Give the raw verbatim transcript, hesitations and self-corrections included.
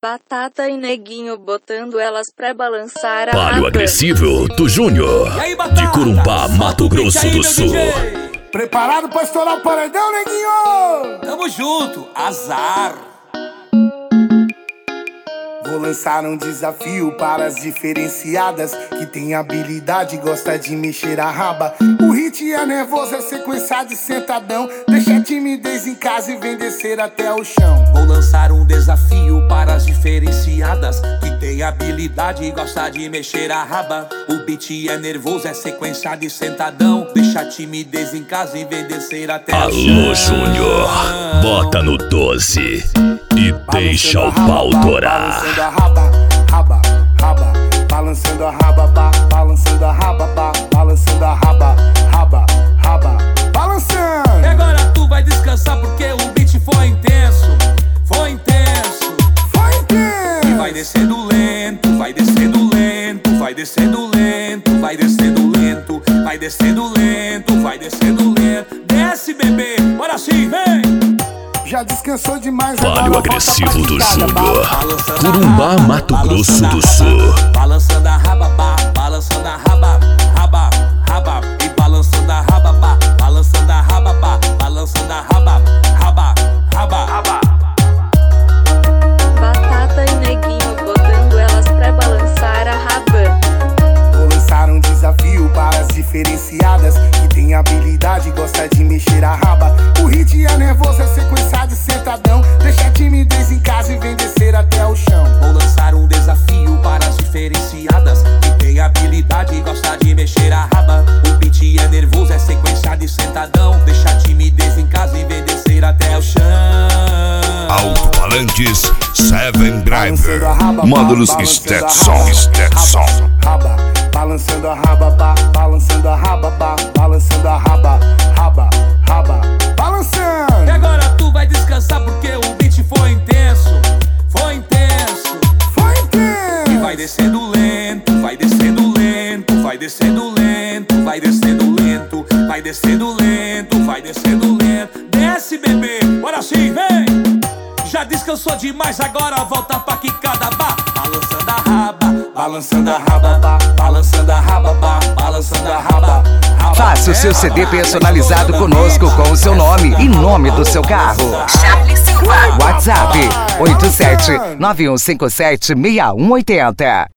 Batata e Neguinho botando elas pra balançar a Palio raba. Agressivo do Júnior, de Corumbá, Mato Grosso do Sul. Preparado pra estourar o paredão, Neguinho? Tamo junto, azar. Vou lançar um desafio para as diferenciadas que tem habilidade e gosta de mexer a raba. O hit é nervoso, é sequência de sentadão. Deixa a timidez em casa e vem descer até o chão. Vou lançar um desafio para as diferenciadas que tem habilidade e gosta de mexer a raba. O beat é nervoso, é sequência de sentadão. Deixa a timidez em casa e vem descer até o chão. Alô, Júnior, bota no doze e deixa o pau torar. Balançando a raba, raba, raba. Balançando a raba, ba, balançando a raba, ba, balançando a raba, raba, raba. Balançando. E agora tu vai descansar porque o beat foi intenso. Foi intenso. Foi intenso. E vai descendo lento, vai descendo lento, vai descendo lento, vai descendo lento, vai descendo lento, vai descendo lento. Desce, bebê, bora sim, vem! Já descansou demais, Palio agora Agressivo volta do pra Júnior, Balançando a Corumbá, raba, Mato Grosso balançando a do raba, Sul. Balançando a raba, ba, balançando a raba, raba, raba. E balançando a raba, ba, balançando a raba, ba, balançando a raba, raba, raba, raba. Batata e Neguinho botando elas pra balançar a raba. Vou lançar um desafio para as diferenciadas que tem habilidade e gosta de mexer a raba. O hit é nervoso, é sequência de sentadão. Deixa a timidez em casa e vem descer até o chão. Vou lançar um desafio para as diferenciadas que tem habilidade e gosta de mexer a raba. O beat é nervoso, é sequência de sentadão. Deixa a timidez em casa e vem descer até o chão. Alto-falantes Seven Balançando Driver, a raba, módulos ba, Stetson, balançando a Stetson. raba, raba. Balançando a raba, ba, balançando a raba, ba, balançando a raba, raba, raba. Balançando. E agora tu vai descansar porque o beat foi intenso. Foi intenso. Foi intenso. E vai descendo lento, vai descendo lento, vai descendo lento, vai descendo lento, vai descendo lento, vai descendo lento. Desce, bebê, bora sim, vem! Já descansou demais, agora volta pra quicada, ba. Balançando a raba, balançando a raba, ba, balançando a raba, ba, balançando a raba, raba. Faça o seu C D personalizado conosco com o seu nome e nome do seu carro. Charlie Silva. WhatsApp oito sete nove um cinco sete seis um oito zero.